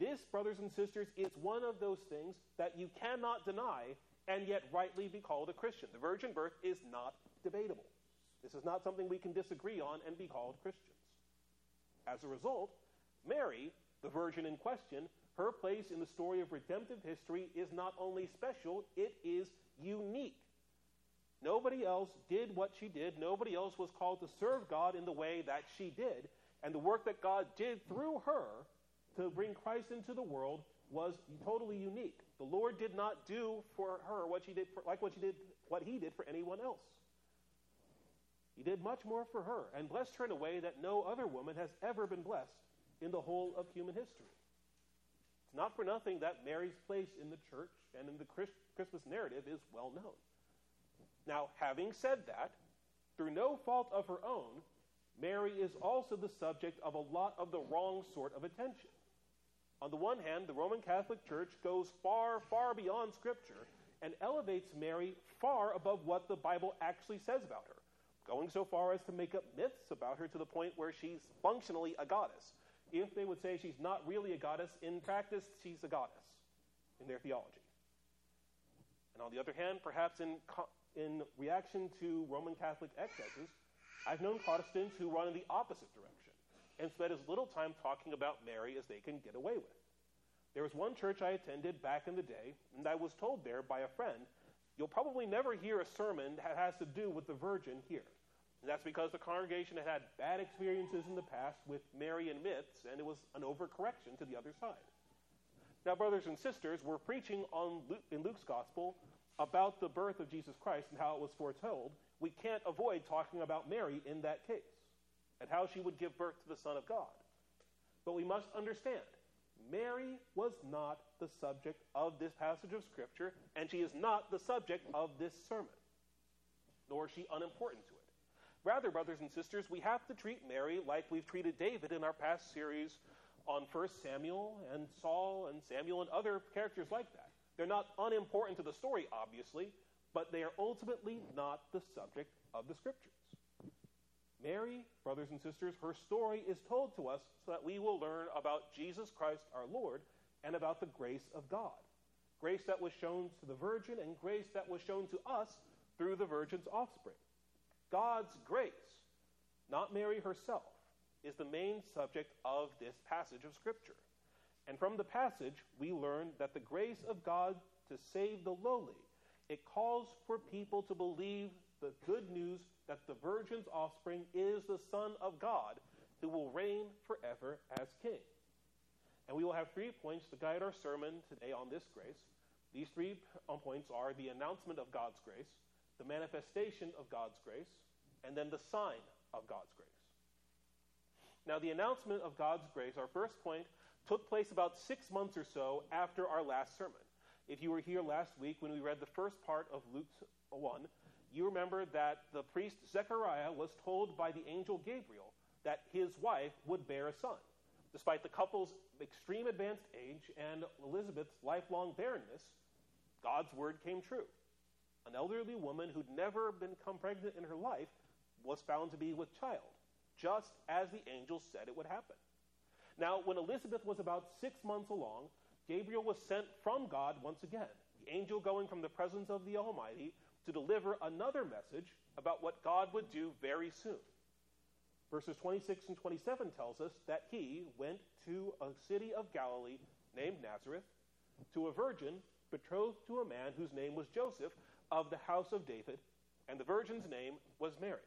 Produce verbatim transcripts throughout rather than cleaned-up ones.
This, brothers and sisters, is one of those things that you cannot deny and yet rightly be called a Christian. The virgin birth is not debatable. This is not something we can disagree on and be called Christians. As a result, Mary, the virgin in question, her place in the story of redemptive history is not only special, it is unique. Nobody else did what she did. Nobody else was called to serve God in the way that she did. And the work that God did through her to bring Christ into the world was totally unique. The Lord did not do for her what she did for, like what she did, what he did for anyone else. He did much more for her and blessed her in a way that no other woman has ever been blessed in the whole of human history. It's not for nothing that Mary's place in the church and in the Christmas narrative is well known. Now, having said that, through no fault of her own, Mary is also the subject of a lot of the wrong sort of attention. On the one hand, the Roman Catholic Church goes far, far beyond Scripture and elevates Mary far above what the Bible actually says about her, going so far as to make up myths about her to the point where she's functionally a goddess. If they would say she's not really a goddess, in practice, she's a goddess in their theology. And on the other hand, perhaps in, in reaction to Roman Catholic excesses, I've known Protestants who run in the opposite direction and spend as little time talking about Mary as they can get away with. There was one church I attended back in the day, and I was told there by a friend, you'll probably never hear a sermon that has to do with the Virgin here. And that's because the congregation had had bad experiences in the past with Marian myths, and it was an overcorrection to the other side. Now, brothers and sisters, we're preaching on Luke, in Luke's gospel about the birth of Jesus Christ and how it was foretold. We can't avoid talking about Mary in that case and how she would give birth to the Son of God. But we must understand, Mary was not the subject of this passage of Scripture, and she is not the subject of this sermon, nor is she unimportant to it. Rather, brothers and sisters, we have to treat Mary like we've treated David in our past series on First Samuel and Saul and Samuel and other characters like that. They're not unimportant to the story, obviously, but they are ultimately not the subject of the Scriptures. Mary, brothers and sisters, her story is told to us so that we will learn about Jesus Christ our Lord and about the grace of God. Grace that was shown to the Virgin and grace that was shown to us through the Virgin's offspring. God's grace, not Mary herself, is the main subject of this passage of Scripture. And from the passage, we learn that the grace of God to save the lowly, it calls for people to believe the good news that the Virgin's offspring is the Son of God who will reign forever as King. And we will have three points to guide our sermon today on this grace. These three points are the announcement of God's grace, the manifestation of God's grace, and then the sign of God's grace. Now, the announcement of God's grace, our first point, took place about six months or so after our last sermon. If you were here last week when we read the first part of Luke one, you remember that the priest Zechariah was told by the angel Gabriel that his wife would bear a son. Despite the couple's extreme advanced age and Elizabeth's lifelong barrenness, God's word came true. An elderly woman who'd never become pregnant in her life was found to be with child, just as the angel said it would happen. Now, when Elizabeth was about six months along, Gabriel was sent from God once again, the angel going from the presence of the Almighty to deliver another message about what God would do very soon. Verses twenty-six and twenty-seven tells us that he went to a city of Galilee named Nazareth, to a virgin betrothed to a man whose name was Joseph, of the house of David, and the virgin's name was Mary.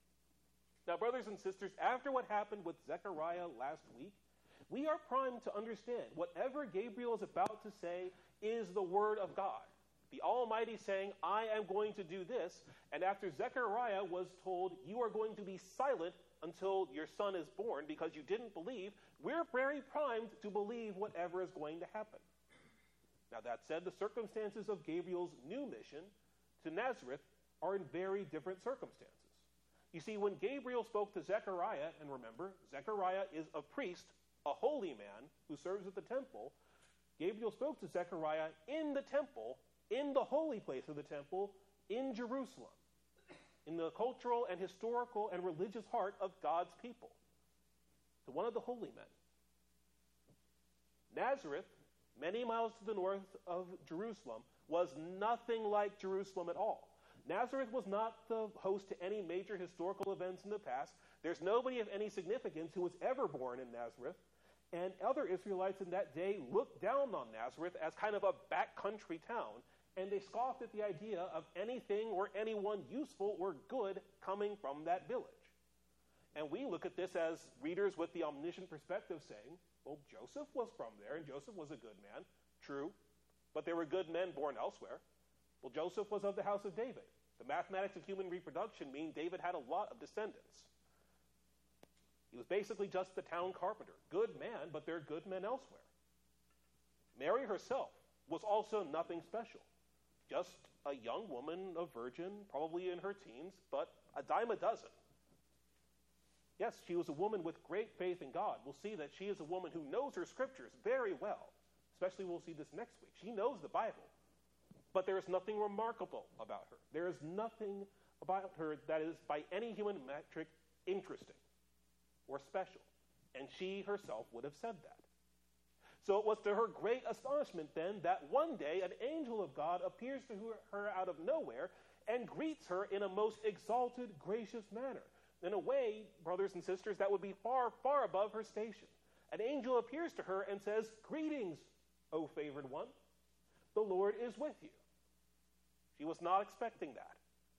Now, brothers and sisters, after what happened with Zechariah last week, we are primed to understand whatever Gabriel is about to say is the word of God. The Almighty saying, I am going to do this, and after Zechariah was told, you are going to be silent until your son is born because you didn't believe, we're very primed to believe whatever is going to happen. Now, that said, the circumstances of Gabriel's new mission to Nazareth are in very different circumstances. You see, when Gabriel spoke to Zechariah, and remember, Zechariah is a priest, a holy man who serves at the temple, Gabriel spoke to Zechariah in the temple, in the holy place of the temple, in Jerusalem, in the cultural and historical and religious heart of God's people, to one of the holy men. Nazareth, many miles to the north of Jerusalem, was nothing like Jerusalem at all. Nazareth was not the host to any major historical events in the past. There's nobody of any significance who was ever born in Nazareth. And other Israelites in that day looked down on Nazareth as kind of a backcountry town, and they scoffed at the idea of anything or anyone useful or good coming from that village. And we look at this as readers with the omniscient perspective saying, well, Joseph was from there, and Joseph was a good man. True, but there were good men born elsewhere. Well, Joseph was of the house of David. The mathematics of human reproduction mean David had a lot of descendants. He was basically just the town carpenter. Good man, but there are good men elsewhere. Mary herself was also nothing special. Just a young woman, a virgin, probably in her teens, but a dime a dozen. Yes, she was a woman with great faith in God. We'll see that she is a woman who knows her scriptures very well. Especially we'll see this next week. She knows the Bible. But there is nothing remarkable about her. There is nothing about her that is, by any human metric, interesting or special. And she herself would have said that. So it was to her great astonishment then that one day an angel of God appears to her out of nowhere and greets her in a most exalted, gracious manner. In a way, brothers and sisters, that would be far, far above her station. An angel appears to her and says, "Greetings, O favored one. The Lord is with you." She was not expecting that.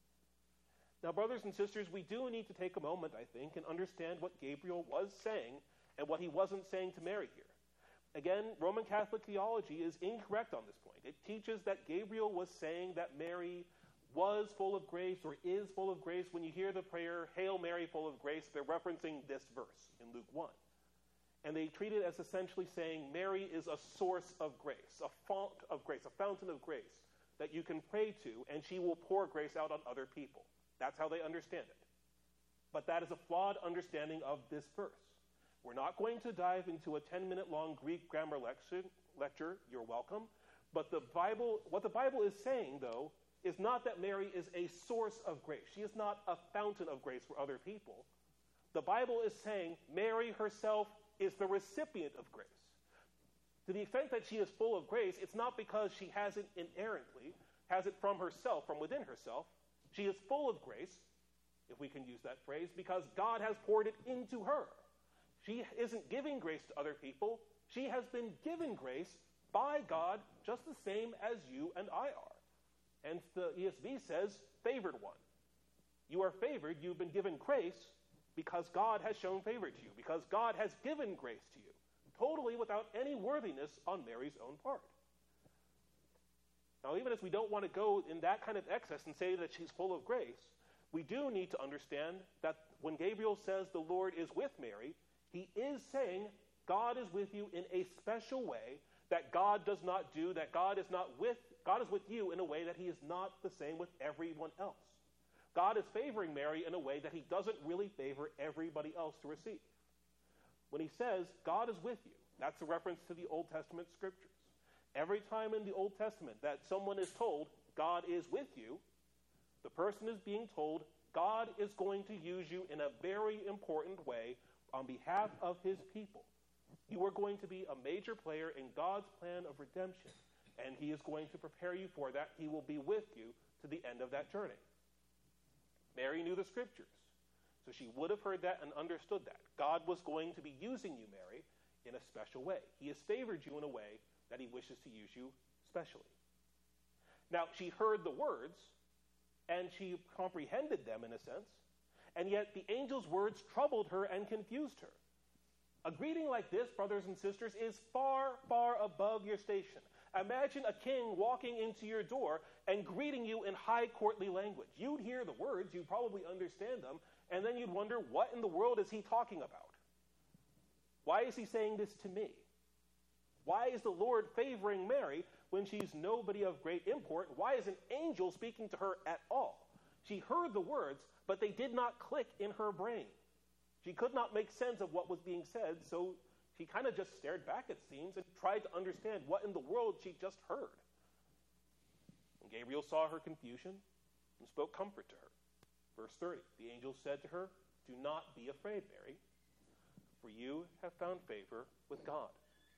Now, brothers and sisters, we do need to take a moment, I think, and understand what Gabriel was saying and what he wasn't saying to Mary here. Again, Roman Catholic theology is incorrect on this point. It teaches that Gabriel was saying that Mary was full of grace or is full of grace. When you hear the prayer, "Hail Mary, full of grace," they're referencing this verse in Luke one. And they treat it as essentially saying Mary is a source of grace, a fount of grace, a fountain of grace that you can pray to, and she will pour grace out on other people. That's how they understand it. But that is a flawed understanding of this verse. We're not going to dive into a ten-minute long Greek grammar lecture. lecture. You're welcome. But the Bible, what the Bible is saying, though, is not that Mary is a source of grace. She is not a fountain of grace for other people. The Bible is saying Mary herself is the recipient of grace. To the extent that she is full of grace, it's not because she has it inherently, has it from herself, from within herself. She is full of grace, if we can use that phrase, because God has poured it into her. She isn't giving grace to other people. She has been given grace by God just the same as you and I are. Hence the E S V says, favored one. You are favored, you've been given grace because God has shown favor to you, because God has given grace to you, totally without any worthiness on Mary's own part. Now, even as we don't want to go in that kind of excess and say that she's full of grace, we do need to understand that when Gabriel says the Lord is with Mary, he is saying God is with you in a special way that God does not do, that God is not with, God is with you in a way that he is not the same with everyone else. God is favoring Mary in a way that he doesn't really favor everybody else to receive. When he says God is with you, that's a reference to the Old Testament scriptures. Every time in the Old Testament that someone is told God is with you, the person is being told God is going to use you in a very important way on behalf of his people. You are going to be a major player in God's plan of redemption, and he is going to prepare you for that. He will be with you to the end of that journey. Mary knew the scriptures, so she would have heard that and understood that. God was going to be using you, Mary, in a special way. He has favored you in a way that he wishes to use you specially. Now, she heard the words, and she comprehended them in a sense, and yet the angel's words troubled her and confused her. A greeting like this, brothers and sisters, is far, far above your station. Imagine a king walking into your door and greeting you in high courtly language. You'd hear the words, you'd probably understand them, and then you'd wonder, what in the world is he talking about? Why is he saying this to me? Why is the Lord favoring Mary when she's nobody of great import? Why is an angel speaking to her at all? She heard the words, but they did not click in her brain. She could not make sense of what was being said, so she kind of just stared back, it seems, and tried to understand what in the world she just heard. And Gabriel saw her confusion and spoke comfort to her. Verse thirty, the angel said to her, "Do not be afraid, Mary, for you have found favor with God."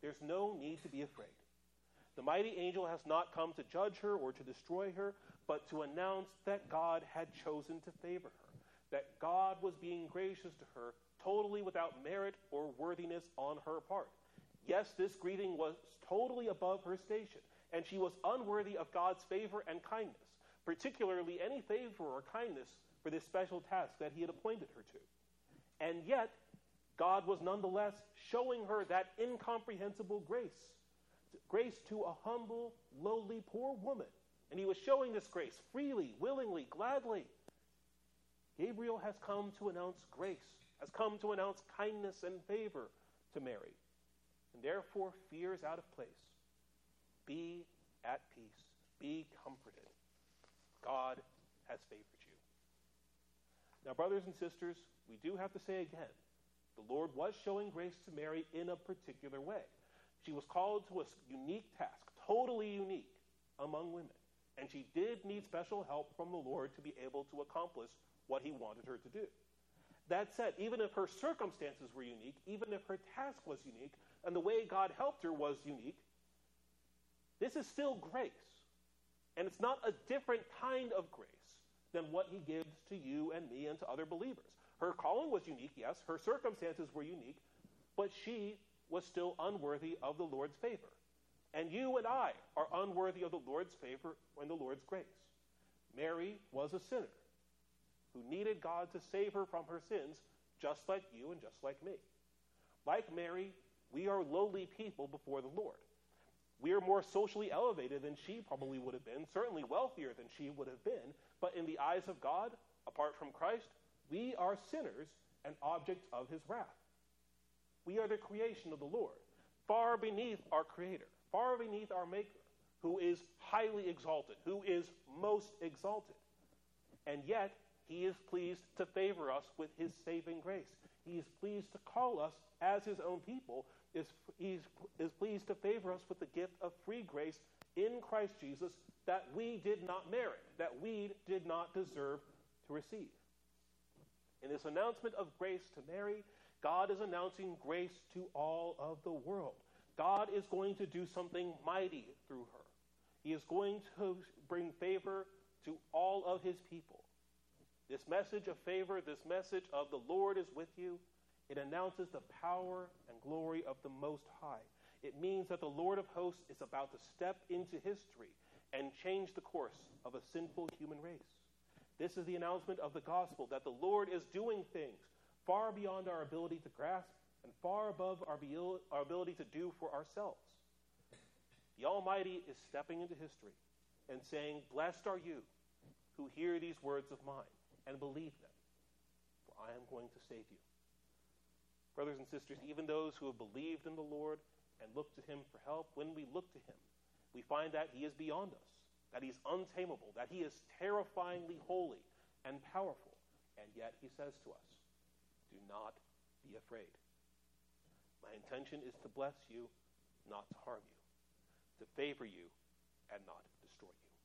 There's no need to be afraid. The mighty angel has not come to judge her or to destroy her, but to announce that God had chosen to favor her, that God was being gracious to her, totally without merit or worthiness on her part. Yes, this greeting was totally above her station, and she was unworthy of God's favor and kindness, particularly any favor or kindness for this special task that he had appointed her to. And yet, God was nonetheless showing her that incomprehensible grace, grace to a humble, lowly, poor woman. And he was showing this grace freely, willingly, gladly. Gabriel has come to announce grace, has come to announce kindness and favor to Mary. And therefore, fear is out of place. Be at peace. Be comforted. God has favored you. Now, brothers and sisters, we do have to say again, the Lord was showing grace to Mary in a particular way. She was called to a unique task, totally unique among women. And she did need special help from the Lord to be able to accomplish what he wanted her to do. That said, even if her circumstances were unique, even if her task was unique, and the way God helped her was unique, this is still grace. And it's not a different kind of grace than what he gives to you and me and to other believers. Her calling was unique, yes. Her circumstances were unique, but she was still unworthy of the Lord's favor. And you and I are unworthy of the Lord's favor and the Lord's grace. Mary was a sinner who needed God to save her from her sins, just like you and just like me. Like Mary, we are lowly people before the Lord. We are more socially elevated than she probably would have been, certainly wealthier than she would have been, but in the eyes of God, apart from Christ, we are sinners and objects of his wrath. We are the creation of the Lord, far beneath our Creator, far beneath our Maker, who is highly exalted, who is most exalted. And yet, he is pleased to favor us with his saving grace. He is pleased to call us as his own people. Is, he is pleased to favor us with the gift of free grace in Christ Jesus that we did not merit, that we did not deserve to receive. In this announcement of grace to Mary, God is announcing grace to all of the world. God is going to do something mighty through her. He is going to bring favor to all of his people. This message of favor, this message of the Lord is with you, it announces the power and glory of the Most High. It means that the Lord of hosts is about to step into history and change the course of a sinful human race. This is the announcement of the gospel, that the Lord is doing things far beyond our ability to grasp and far above our, be- our ability to do for ourselves. The Almighty is stepping into history and saying, "Blessed are you who hear these words of mine and believe them, for I am going to save you." Brothers and sisters, even those who have believed in the Lord and looked to him for help, when we look to him, we find that he is beyond us, that he is untamable, that he is terrifyingly holy and powerful. And yet he says to us, do not be afraid. My intention is to bless you, not to harm you, to favor you, and not destroy you.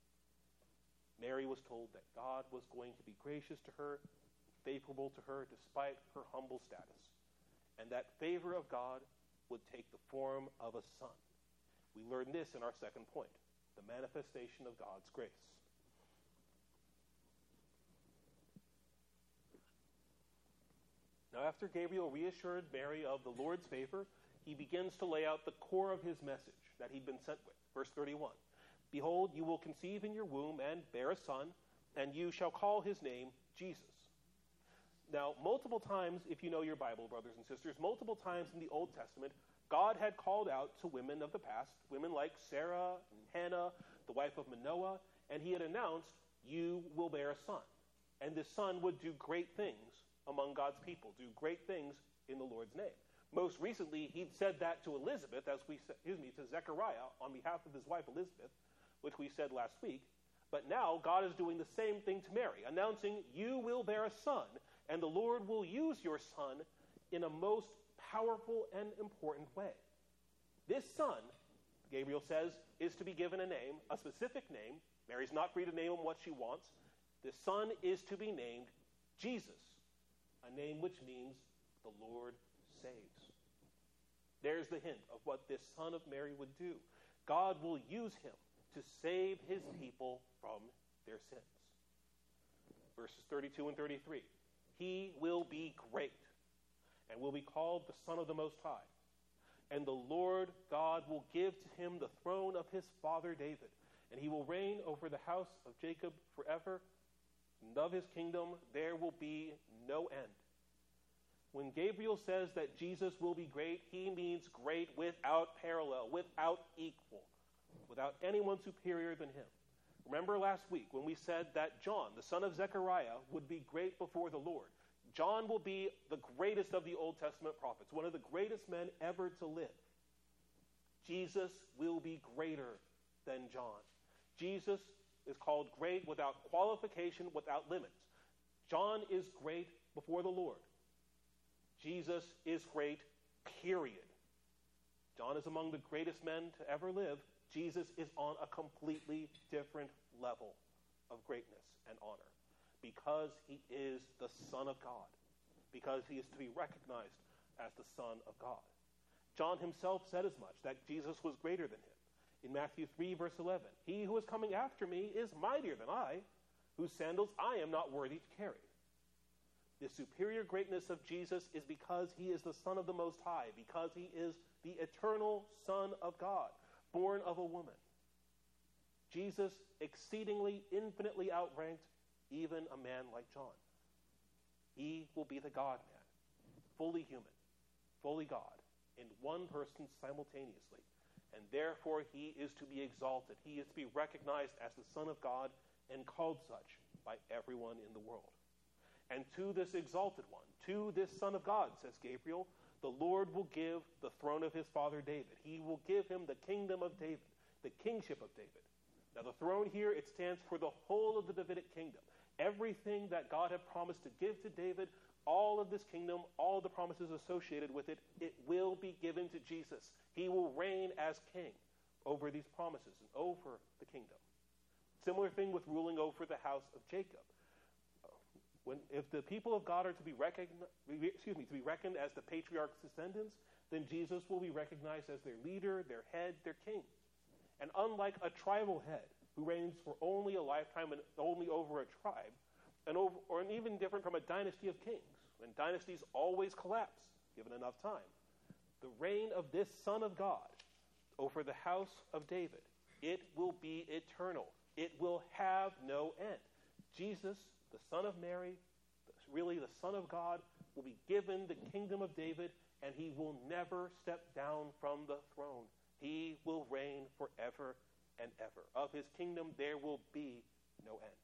Mary was told that God was going to be gracious to her, favorable to her despite her humble status, and that favor of God would take the form of a son. We learn this in our second point, the manifestation of God's grace. Now, after Gabriel reassured Mary of the Lord's favor, he begins to lay out the core of his message that he'd been sent with. Verse thirty-one, "Behold, you will conceive in your womb and bear a son, and you shall call his name Jesus." Now, multiple times, if you know your Bible, brothers and sisters, multiple times in the Old Testament, God had called out to women of the past, women like Sarah and Hannah, the wife of Manoah, and he had announced, you will bear a son. And this son would do great things among God's people, do great things in the Lord's name. Most recently, he'd said that to Elizabeth, as we, excuse me, to Zechariah on behalf of his wife Elizabeth, which we said last week. But now God is doing the same thing to Mary, announcing, you will bear a son, and the Lord will use your son in a most powerful and important way. This son, Gabriel says, is to be given a name, a specific name. Mary's not free to name him what she wants. This son is to be named Jesus, a name which means the Lord saves. There's the hint of what this son of Mary would do. God will use him to save his people from their sins. Verses thirty-two and thirty-three. He will be great and will be called the Son of the Most High. And the Lord God will give to him the throne of his father David, and he will reign over the house of Jacob forever, and of his kingdom there will be no end. When Gabriel says that Jesus will be great, he means great without parallel, without equal, without anyone superior than him. Remember last week when we said that John, the son of Zechariah, would be great before the Lord. John will be the greatest of the Old Testament prophets, one of the greatest men ever to live. Jesus will be greater than John. Jesus is called great without qualification, without limits. John is great before the Lord. Jesus is great, period. John is among the greatest men to ever live. Jesus is on a completely different level of greatness and honor because he is the Son of God, because he is to be recognized as the Son of God. John himself said as much, that Jesus was greater than him. In Matthew three, verse eleven, he who is coming after me is mightier than I, whose sandals I am not worthy to carry. The superior greatness of Jesus is because he is the Son of the Most High, because he is the eternal Son of God, born of a woman. Jesus exceedingly, infinitely outranked even a man like John. He will be the God-man, fully human, fully God, in one person simultaneously. And therefore he is to be exalted. He is to be recognized as the Son of God and called such by everyone in the world. And to this exalted one, to this Son of God, says Gabriel, the Lord will give the throne of his father David. He will give him the kingdom of David, the kingship of David. Now the throne here, it stands for the whole of the Davidic kingdom. Everything that God had promised to give to David, all of this kingdom, all of the promises associated with it, it will be given to Jesus. He will reign as king over these promises and over the kingdom. Similar thing with ruling over the house of Jacob. When, if the people of God are to be reckoned, excuse me, to be reckoned as the patriarch's descendants, then Jesus will be recognized as their leader, their head, their king. And unlike a tribal head who reigns for only a lifetime and only over a tribe, and over, or an even different from a dynasty of kings, when dynasties always collapse, given enough time, the reign of this Son of God over the house of David, it will be eternal. It will have no end. Jesus, the Son of Mary, really the Son of God, will be given the kingdom of David, and he will never step down from the throne. He will reign forever and ever. Of his kingdom there will be no end.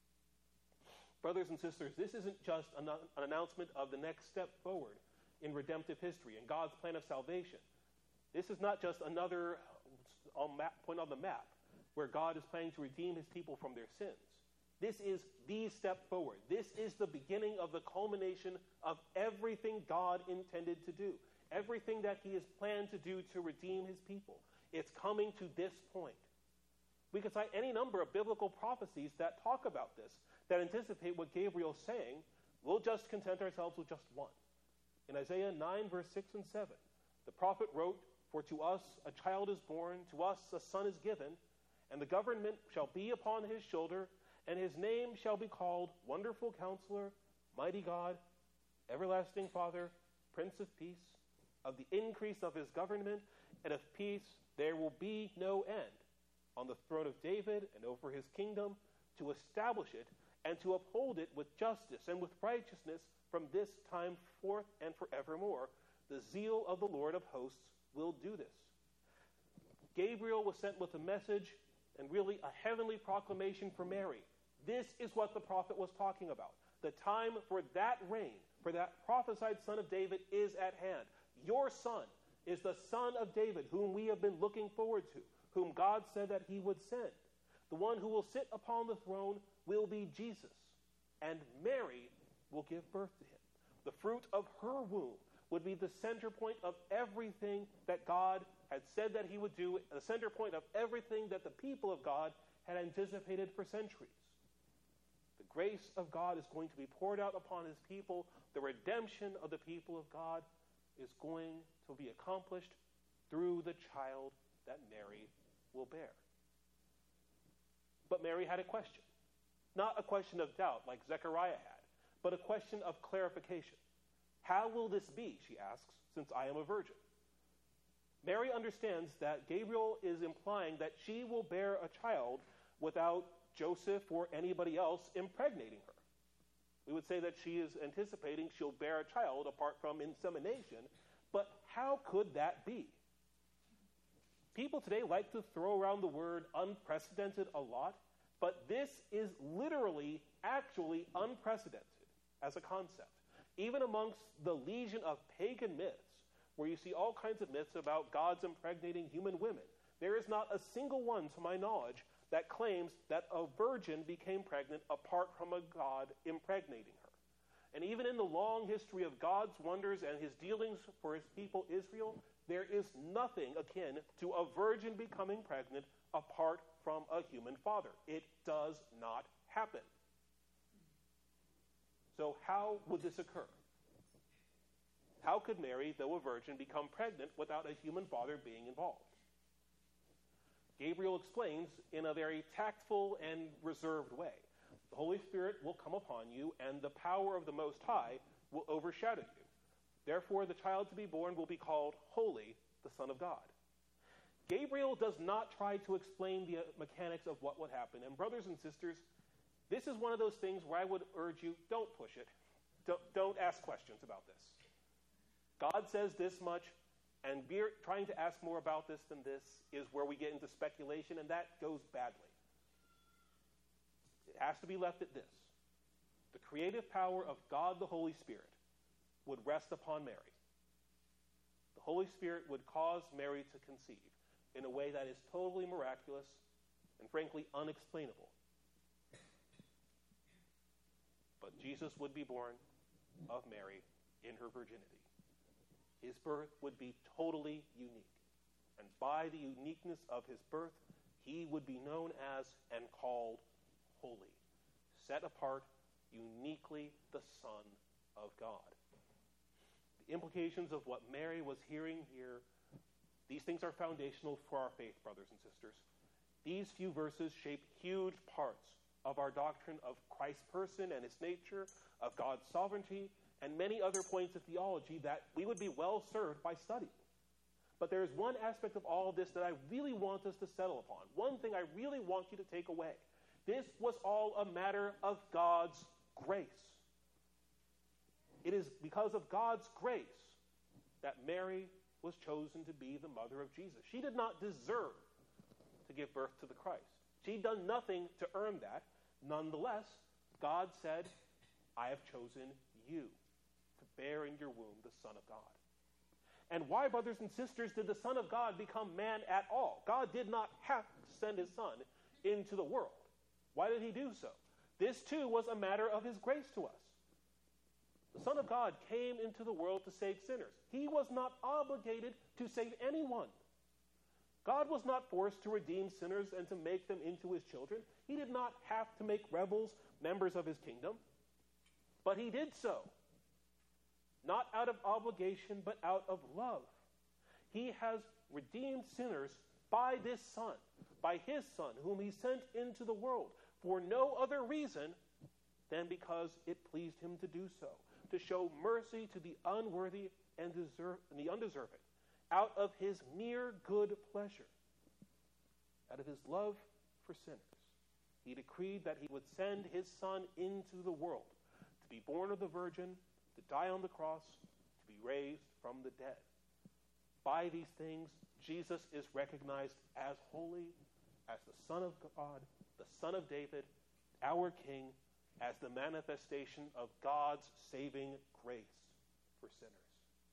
Brothers and sisters, this isn't just an, an announcement of the next step forward in redemptive history and God's plan of salvation. This is not just another um, map, point on the map where God is planning to redeem his people from their sins. This is the step forward. This is the beginning of the culmination of everything God intended to do, everything that he has planned to do to redeem his people. It's coming to this point. We could cite any number of biblical prophecies that talk about this, that anticipate what Gabriel's saying. We'll just content ourselves with just one. In Isaiah nine, verse six and seven, the prophet wrote, "For to us a child is born, to us a son is given, and the government shall be upon his shoulder, and his name shall be called Wonderful Counselor, Mighty God, Everlasting Father, Prince of Peace. Of the increase of his government and of peace there will be no end, on the throne of David and over his kingdom, to establish it and to uphold it with justice and with righteousness from this time forth and forevermore. The zeal of the Lord of hosts will do this." Gabriel was sent with a message and really a heavenly proclamation for Mary. This is what the prophet was talking about. The time for that reign, for that prophesied son of David, is at hand. Your son is the son of David, whom we have been looking forward to, whom God said that he would send. The one who will sit upon the throne will be Jesus, and Mary will give birth to him. The fruit of her womb would be the center point of everything that God had said that he would do, the center point of everything that the people of God had anticipated for centuries. The grace of God is going to be poured out upon his people. The redemption of the people of God is going to be accomplished through the child that Mary will bear. But Mary had a question. Not a question of doubt like Zechariah had, but a question of clarification. How will this be, she asks, since I am a virgin? Mary understands that Gabriel is implying that she will bear a child without Joseph or anybody else impregnating her. We would say that she is anticipating she'll bear a child apart from insemination, but how could that be? People today like to throw around the word unprecedented a lot, but this is literally, actually unprecedented as a concept. Even amongst the legion of pagan myths, where you see all kinds of myths about gods impregnating human women, there is not a single one, to my knowledge, that claims that a virgin became pregnant apart from a god impregnating her. And even in the long history of God's wonders and his dealings for his people Israel, there is nothing akin to a virgin becoming pregnant apart from a human father. It does not happen. So how would this occur? How could Mary, though a virgin, become pregnant without a human father being involved? Gabriel explains in a very tactful and reserved way. The Holy Spirit will come upon you, and the power of the Most High will overshadow you. Therefore, the child to be born will be called Holy, the Son of God. Gabriel does not try to explain the mechanics of what would happen. And brothers and sisters, this is one of those things where I would urge you, don't push it. Don't, don't ask questions about this. God says this much, and we're trying to ask more about this than this is where we get into speculation, and that goes badly. It has to be left at this. The creative power of God the Holy Spirit would rest upon Mary. The Holy Spirit would cause Mary to conceive in a way that is totally miraculous and frankly unexplainable. But Jesus would be born of Mary in her virginity. His birth would be totally unique. And by the uniqueness of his birth, he would be known as and called holy, set apart, uniquely the Son of God. The implications of what Mary was hearing here, these things are foundational for our faith, brothers and sisters. These few verses shape huge parts of our doctrine of Christ's person and his nature, of God's sovereignty, and many other points of theology that we would be well served by studying. But there is one aspect of all of this that I really want us to settle upon. One thing I really want you to take away. This was all a matter of God's grace. It is because of God's grace that Mary was chosen to be the mother of Jesus. She did not deserve to give birth to the Christ. She'd done nothing to earn that. Nonetheless, God said, I have chosen you to bear in your womb the Son of God. And why, brothers and sisters, did the Son of God become man at all? God did not have to send his Son into the world. Why did he do so? This, too, was a matter of his grace to us. The Son of God came into the world to save sinners. He was not obligated to save anyone. God was not forced to redeem sinners and to make them into his children. He did not have to make rebels members of his kingdom. But he did so. Not out of obligation, but out of love. He has redeemed sinners by this Son, by his Son, whom he sent into the world for no other reason than because it pleased him to do so, to show mercy to the unworthy and, deserve, and the undeserving, out of his mere good pleasure, out of his love for sinners. He decreed that he would send his Son into the world to be born of the Virgin, to die on the cross, to be raised from the dead. By these things, Jesus is recognized as holy, as the Son of God, the Son of David, our King, as the manifestation of God's saving grace for sinners.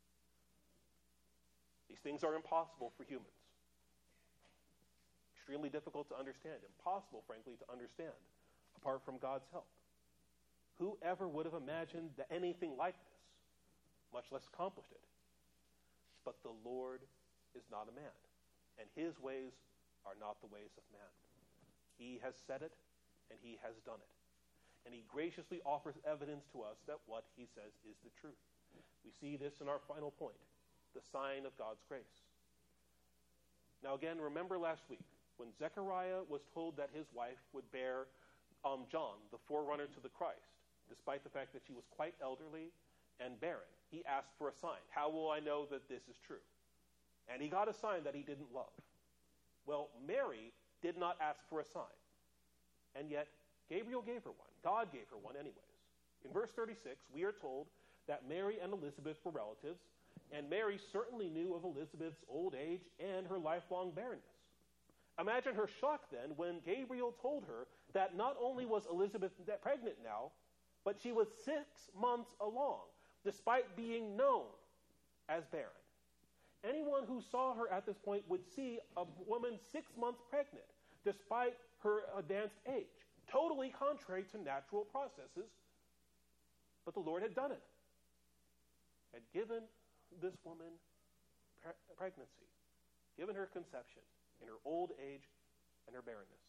These things are impossible for humans. Extremely difficult to understand. Impossible, frankly, to understand apart from God's help. Whoever would have imagined that anything like this, much less accomplished it? But the Lord is not a man, and his ways are not the ways of man. He has said it, and he has done it. And he graciously offers evidence to us that what he says is the truth. We see this in our final point. the sign of God's grace. Now again, remember last week when Zechariah was told that his wife would bear um, John, the forerunner to the Christ, despite the fact that she was quite elderly and barren. He asked for a sign. How will I know that this is true? And he got a sign that he didn't love. Well, Mary did not ask for a sign. And yet, Gabriel gave her one. God gave her one anyways. In verse thirty-six, we are told that Mary and Elizabeth were relatives, and Mary certainly knew of Elizabeth's old age and her lifelong barrenness. Imagine her shock then when Gabriel told her that not only was Elizabeth pregnant now, but she was six months along, despite being known as barren. Anyone who saw her at this point would see a woman six months pregnant, despite her advanced age, totally contrary to natural processes. But the Lord had done it, had given this woman pre- pregnancy, given her conception in her old age and her barrenness.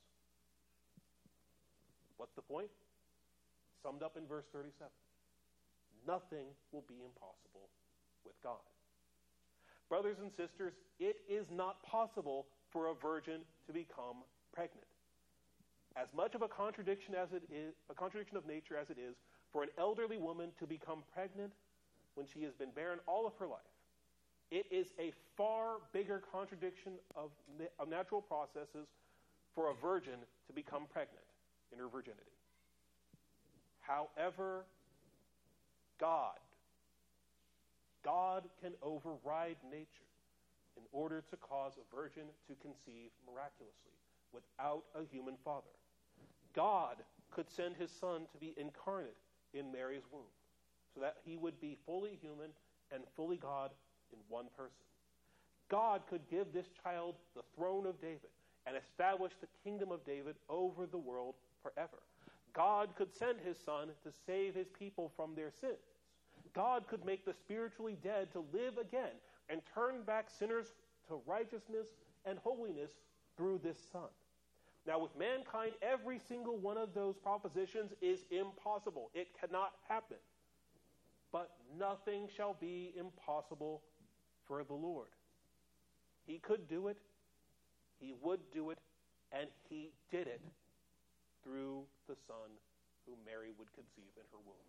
What's the point? Summed up in verse thirty-seven. Nothing will be impossible with God. Brothers and sisters, it is not possible for a virgin to become pregnant. As much of a contradiction as it is, a contradiction of nature as it is, for an elderly woman to become pregnant when she has been barren all of her life, it is a far bigger contradiction of, of natural processes for a virgin to become pregnant in her virginity. However, God, God can override nature in order to cause a virgin to conceive miraculously without a human father. God could send his son to be incarnate in Mary's womb so that he would be fully human and fully God in one person. God could give this child the throne of David and establish the kingdom of David over the world forever. God could send his son to save his people from their sins. God could make the spiritually dead to live again and turn back sinners to righteousness and holiness through this son. Now, with mankind, every single one of those propositions is impossible. It cannot happen. But nothing shall be impossible for the Lord. He could do it, he would do it, and he did it through the son whom Mary would conceive in her womb.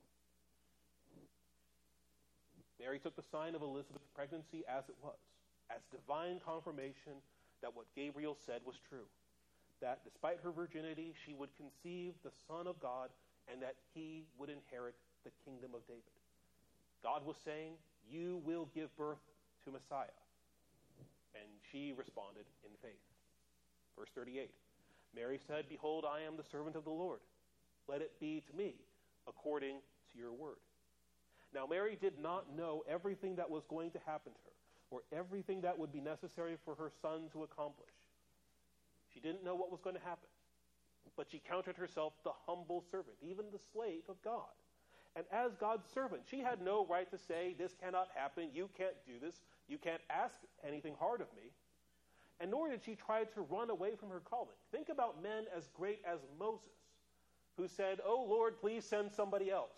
Mary took the sign of Elizabeth's pregnancy as it was, as divine confirmation that what Gabriel said was true, that despite her virginity, she would conceive the Son of God and that he would inherit the kingdom of David. God was saying, you will give birth to Messiah. And she responded in faith. Verse thirty-eight, Mary said, behold, I am the servant of the Lord. Let it be to me according to your word. Now, Mary did not know everything that was going to happen to her or everything that would be necessary for her son to accomplish. She didn't know what was going to happen, but she counted herself the humble servant, even the slave of God. And as God's servant, she had no right to say, this cannot happen, you can't do this, you can't ask anything hard of me. And nor did she try to run away from her calling. Think about men as great as Moses, who said, oh Lord, please send somebody else.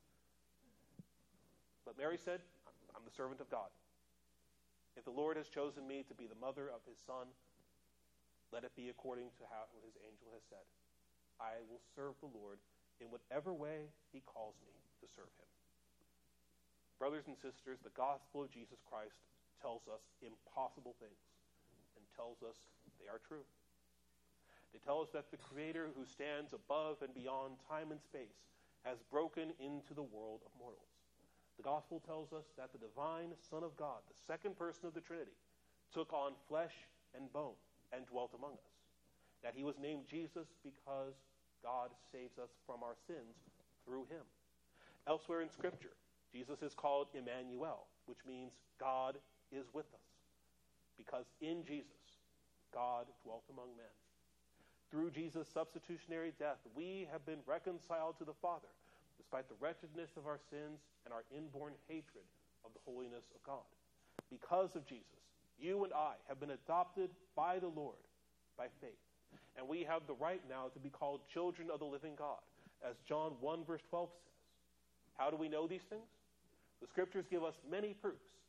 But Mary said, I'm the servant of God. If the Lord has chosen me to be the mother of his son, let it be according to how his angel has said. I will serve the Lord in whatever way he calls me to serve him. Brothers and sisters, the gospel of Jesus Christ tells us impossible things and tells us they are true. They tell us that the Creator who stands above and beyond time and space has broken into the world of mortals. The gospel tells us that the divine Son of God, the second person of the Trinity, took on flesh and bone and dwelt among us. That he was named Jesus because God saves us from our sins through him. Elsewhere in Scripture, Jesus is called Emmanuel, which means God is with us. Because in Jesus, God dwelt among men. Through Jesus' substitutionary death, we have been reconciled to the Father, despite the wretchedness of our sins and our inborn hatred of the holiness of God. Because of Jesus, you and I have been adopted by the Lord by faith. And we have the right now to be called children of the living God, as John one verse twelve says. How do we know these things? The Scriptures give us many proofs.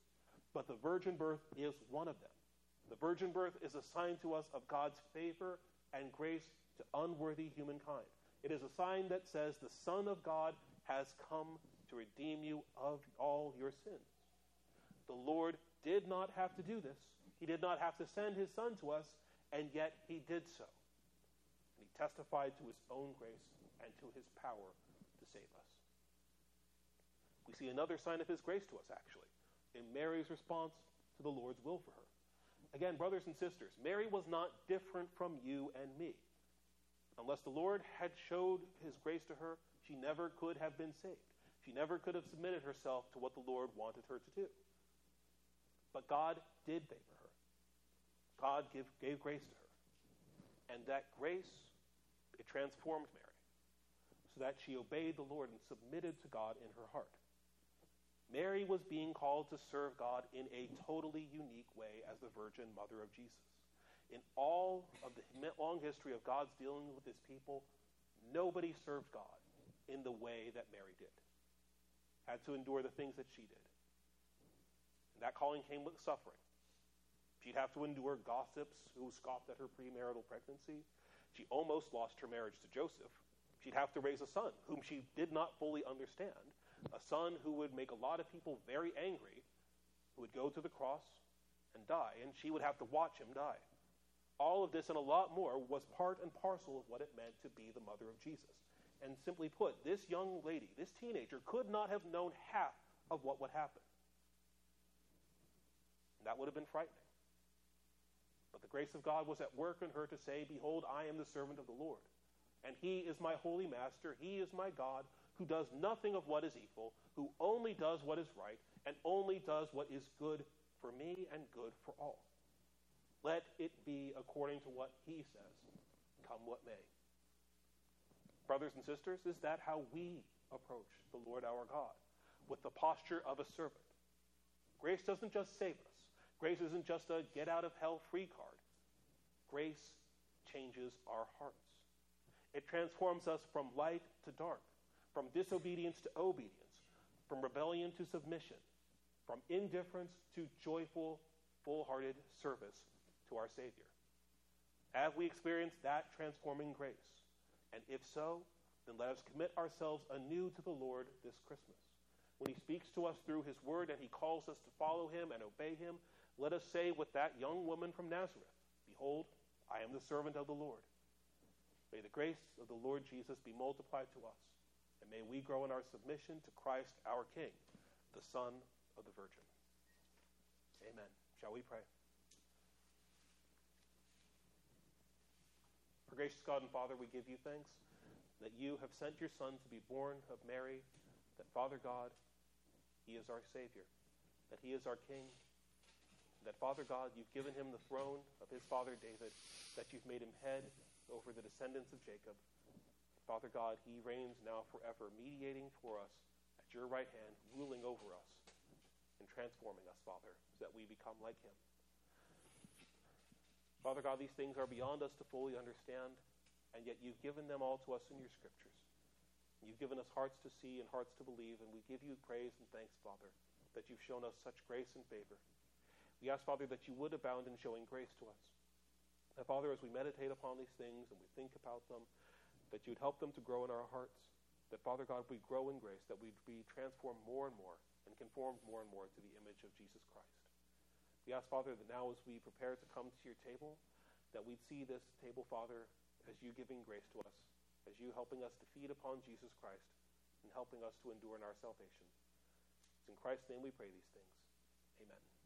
but the virgin birth is one of them. The virgin birth is a sign to us of God's favor and grace to unworthy humankind. It is a sign that says the Son of God has come to redeem you of all your sins. The Lord did not have to do this. He did not have to send his Son to us, and yet he did so. And he testified to his own grace and to his power to save us. We see another sign of his grace to us, actually, in Mary's response to the Lord's will for her. Again, brothers and sisters, Mary was not different from you and me. Unless the Lord had showed his grace to her, she never could have been saved. She never could have submitted herself to what the Lord wanted her to do. But God did favor her. God give, gave grace to her. And that grace, it transformed Mary so that she obeyed the Lord and submitted to God in her heart. Mary was being called to serve God in a totally unique way as the Virgin Mother of Jesus. In all of the long history of God's dealing with his people, nobody served God in the way that Mary did. Had to endure the things that she did. And that calling came with suffering. She'd have to endure gossips who scoffed at her premarital pregnancy. She almost lost her marriage to Joseph. She'd have to raise a son whom she did not fully understand. A son who would make a lot of people very angry, who would go to the cross and die, and she would have to watch him die. All of this and a lot more was part and parcel of what it meant to be the mother of Jesus. And simply put, this young lady, this teenager, could not have known half of what would happen. And that would have been frightening. But the grace of God was at work in her to say, "Behold, I am the servant of the Lord, and he is my holy master, he is my God, who does nothing of what is evil, who only does what is right, and only does what is good for me and good for all. Let it be according to what he says, come what may." Brothers and sisters, is that how we approach the Lord our God? With the posture of a servant. Grace doesn't just save us. Grace isn't just a get-out-of-hell-free card. Grace changes our hearts. It transforms us from light to dark, from disobedience to obedience, from rebellion to submission, from indifference to joyful, full-hearted service to our Savior. Have we experienced that transforming grace? And if so, then let us commit ourselves anew to the Lord this Christmas. When he speaks to us through his word and he calls us to follow him and obey him, let us say with that young woman from Nazareth, "Behold, I am the servant of the Lord." May the grace of the Lord Jesus be multiplied to us, and may we grow in our submission to Christ our King, the Son of the Virgin. Amen. Shall we pray? Our gracious God and Father, we give you thanks that you have sent your Son to be born of Mary, that Father God, he is our Savior, that he is our King, that Father God, you've given him the throne of his father David, that you've made him head over the descendants of Jacob. Father God, he reigns now forever, mediating for us at your right hand, ruling over us and transforming us, Father, so that we become like him. Father God, these things are beyond us to fully understand, and yet you've given them all to us in your scriptures. You've given us hearts to see and hearts to believe, and we give you praise and thanks, Father, that you've shown us such grace and favor. We ask, Father, that you would abound in showing grace to us. That, Father, as we meditate upon these things and we think about them, that you'd help them to grow in our hearts. That, Father God, we grow in grace, that we'd be transformed more and more and conformed more and more to the image of Jesus Christ. We ask, Father, that now as we prepare to come to your table, that we'd see this table, Father, as you giving grace to us, as you helping us to feed upon Jesus Christ and helping us to endure in our salvation. It's in Christ's name we pray these things. Amen.